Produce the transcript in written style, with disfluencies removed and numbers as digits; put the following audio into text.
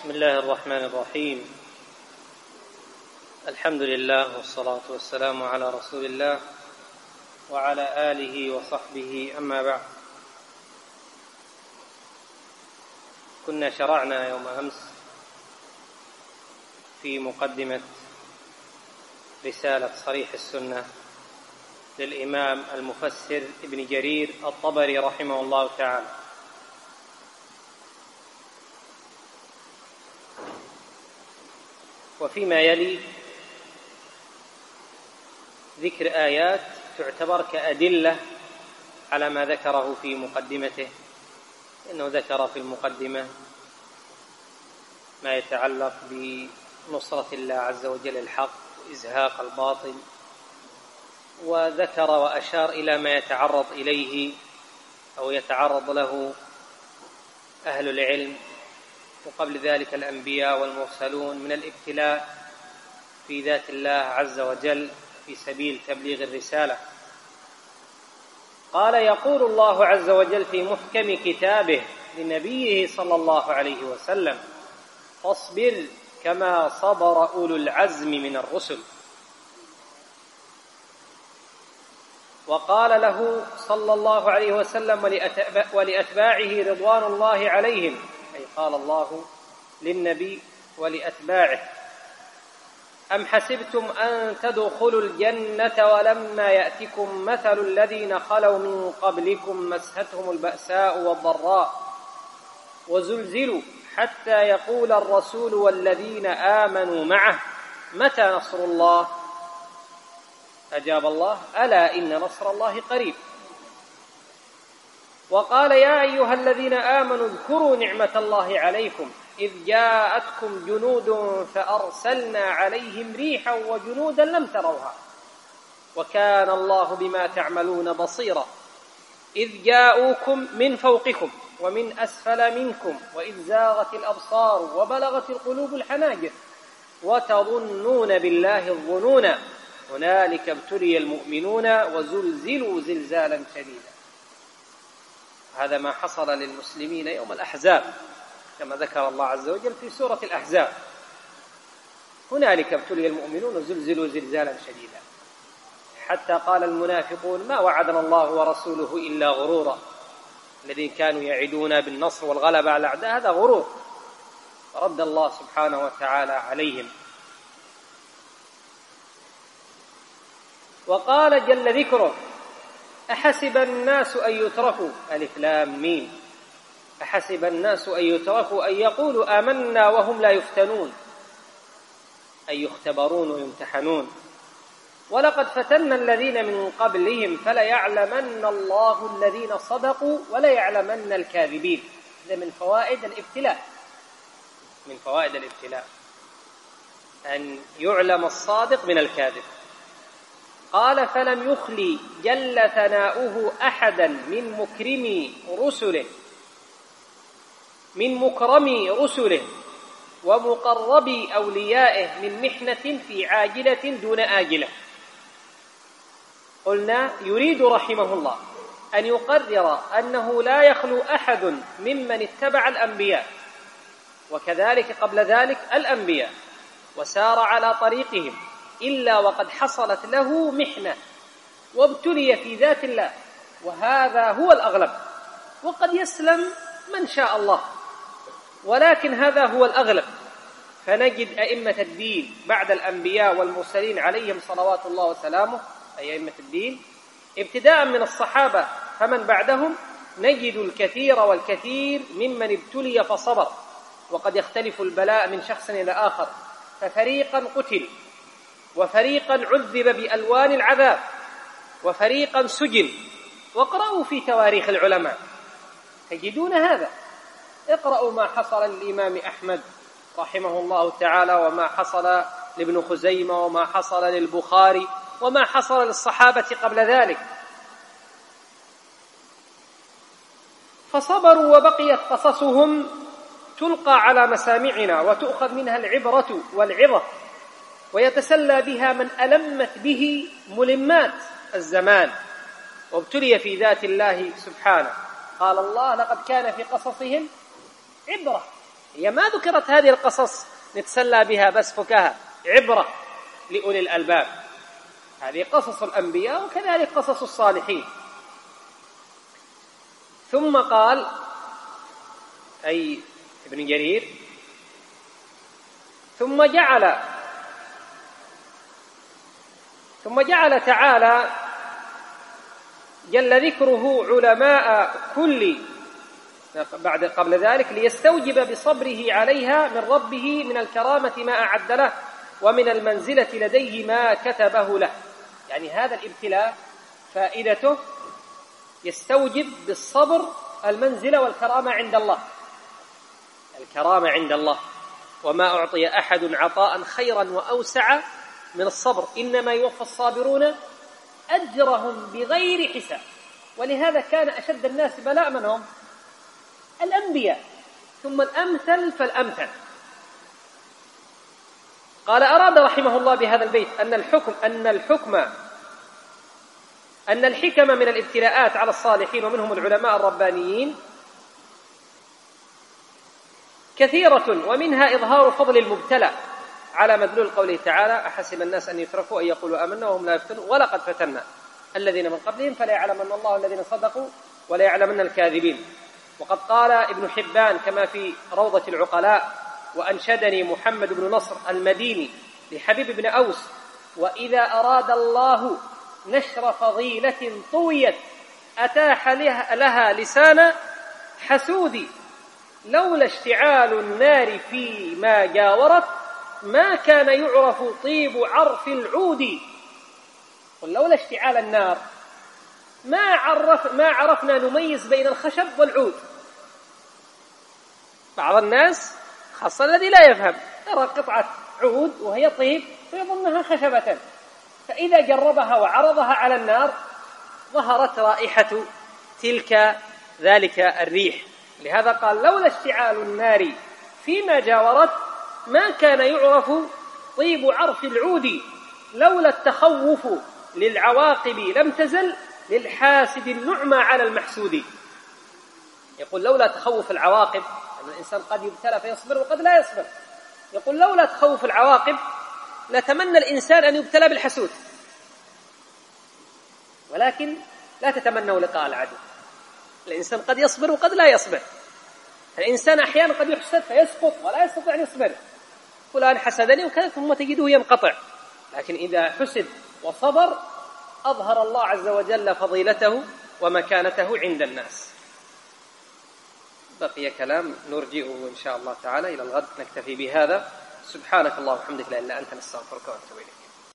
بسم الله الرحمن الرحيم. الحمد لله والصلاة والسلام على رسول الله وعلى آله وصحبه، أما بعد. كنا شرعنا يوم أمس في مقدمة رسالة صريح السنة للإمام المفسر ابن جرير الطبري رحمه الله تعالى، وفيما يلي ذكر آيات تعتبر كأدلة على ما ذكره في مقدمته، إنه ذكر في المقدمة ما يتعلق بنصرة الله عز وجل الحق وإزهاق الباطل، وذكر وأشار إلى ما يتعرض إليه أو يتعرض له أهل العلم وقبل ذلك الأنبياء والمرسلون من الابتلاء في ذات الله عز وجل في سبيل تبليغ الرسالة. قال: يقول الله عز وجل في محكم كتابه لنبيه صلى الله عليه وسلم: فاصبر كما صبر أولو العزم من الرسل. وقال له صلى الله عليه وسلم ولأتباعه رضوان الله عليهم، أي قال الله للنبي ولأتباعه: أم حسبتم أن تدخلوا الجنة ولما يأتكم مثل الذين خلوا من قبلكم مستهم البأساء والضراء وزلزلوا حتى يقول الرسول والذين آمنوا معه متى نصر الله؟ أجاب الله: ألا إن نصر الله قريب. وقال: يا أيها الذين آمنوا اذكروا نعمة الله عليكم إذ جاءتكم جنود فأرسلنا عليهم ريحا وجنودا لم تروها وكان الله بما تعملون بصيرا إذ جاءوكم من فوقكم ومن أسفل منكم وإذ زاغت الأبصار وبلغت القلوب الحناجر وتظنون بالله الظنون هنالك ابتلي المؤمنون وزلزلوا زلزالا شديدا. هذا ما حصل للمسلمين يوم الأحزاب كما ذكر الله عز وجل في سورة الأحزاب: هنالك ابتلي المؤمنون وزلزلوا زلزالا شديدا، حتى قال المنافقون: ما وعدنا الله ورسوله إلا غرورا. الذين كانوا يعدون بالنصر والغلبة على الأعداء هذا غرور، رد الله سبحانه وتعالى عليهم. وقال جل ذكره: أحسب الناس أن يتركوا ألف لام ميم أحسب الناس أن يتركوا أن يقولوا آمنا وهم لا يفتنون، أي يختبرون ويمتحنون. ولقد فتنا الذين من قبلهم فليعلمن الله الذين صدقوا وليعلمن الكاذبين. هذا من فوائد الابتلاء، من فوائد الابتلاء أن يعلم الصادق من الكاذب. قال: فلم يخلي جل ثناؤه أحدا من مكرمي رسله ومقربي أوليائه من محنة في عاجلة دون آجلة. قلنا: يريد رحمه الله أن يقرر أنه لا يخلو أحد ممن اتبع الأنبياء وكذلك قبل ذلك الأنبياء وسار على طريقهم إلا وقد حصلت له محنة وابتلي في ذات الله، وهذا هو الأغلب، وقد يسلم من شاء الله، ولكن هذا هو الأغلب. فنجد أئمة الدين بعد الأنبياء والمرسلين عليهم صلوات الله وسلامه، أي أئمة الدين ابتداء من الصحابة فمن بعدهم، نجد الكثير والكثير ممن ابتلي فصبر، وقد يختلف البلاء من شخص إلى آخر، ففريقا قتل وفريقا عذب بألوان العذاب وفريقا سجن. واقرأوا في تواريخ العلماء تجدون هذا. اقرأوا ما حصل للإمام أحمد رحمه الله تعالى، وما حصل لابن خزيمة، وما حصل للبخاري، وما حصل للصحابة قبل ذلك. فصبروا وبقيت قصصهم تلقى على مسامعنا وتؤخذ منها العبرة والعظة، ويتسلى بها من ألمت به ملمات الزمان وابتلي في ذات الله سبحانه. قال الله: لقد كان في قصصهم عبرة هي ما ذكرت هذه القصص نتسلى بها بس فكاهة، عبرة لأولي الألباب. هذه قصص الأنبياء وكذلك قصص الصالحين. ثم قال أي ابن جرير: ثم جعل تعالى جل ذكره علماء كل قبل ذلك ليستوجب بصبره عليها من ربه من الكرامة ما أعد له ومن المنزلة لديه ما كتبه له. يعني هذا الابتلاء فائدته يستوجب بالصبر المنزلة والكرامة عند الله. الكرامة عند الله، وما أعطي أحد عطاء خيرا وأوسع من الصبر، إنما يوفى الصابرون أجرهم بغير حساب. ولهذا كان أشد الناس بلاء من هم؟ الأنبياء، ثم الأمثل فالأمثل. قال: أراد رحمه الله بهذا البيت أن الحكم من الابتلاءات على الصالحين ومنهم العلماء الربانيين كثيرة، ومنها إظهار فضل المبتلى على مدلول قوله تعالى: أحسب الناس أن يتركوا أن يقولوا آمنا وهم لا يفتنون ولقد فتنا الذين من قبلهم فلا يعلمن الله الذين صدقوا ولا يعلمن الكاذبين. وقد قال ابن حبان كما في روضة العقلاء: وأنشدني محمد بن نصر المديني لحبيب بن أوس: وإذا أراد الله نشر فضيلة طويت أتاح لها لسان حسود، لولا اشتعال النار فيما جاورت ما كان يعرف طيب عرف العود. قل لولا اشتعال النار ما عرفنا نميز بين الخشب والعود. بعض الناس خاصة الذي لا يفهم يرى قطعة عود وهي طيب فيظنها خشبة، فإذا جربها وعرضها على النار ظهرت رائحة ذلك الريح. لهذا قال: لولا اشتعال النار فيما جاورت ما كان يعرف طيب عرف العود، لولا التخوف للعواقب لم تزل للحاسد النعمى على المحسود. يقول: لولا تخوف العواقب، أن الإنسان قد يبتلى فيصبر وقد لا يصبر. يقول: لولا تخوف العواقب لتمنى الإنسان أن يبتلى بالحسود، ولكن لا تتمنوا لقاء العدو. الإنسان قد يصبر وقد لا يصبر. الإنسان أحيانا قد يحسد فيسقط ولا يستطيع أن يصبر، فلان حسدني وكذا، ثم تجده ينقطع. لكن إذا حسد وصبر أظهر الله عز وجل فضيلته ومكانته عند الناس. بقي كلام نرجئه إن شاء الله تعالى إلى الغد، نكتفي بهذا. سبحانك اللهم وبحمدك لا إله إلا أنت نستغفرك ونتوب إليك.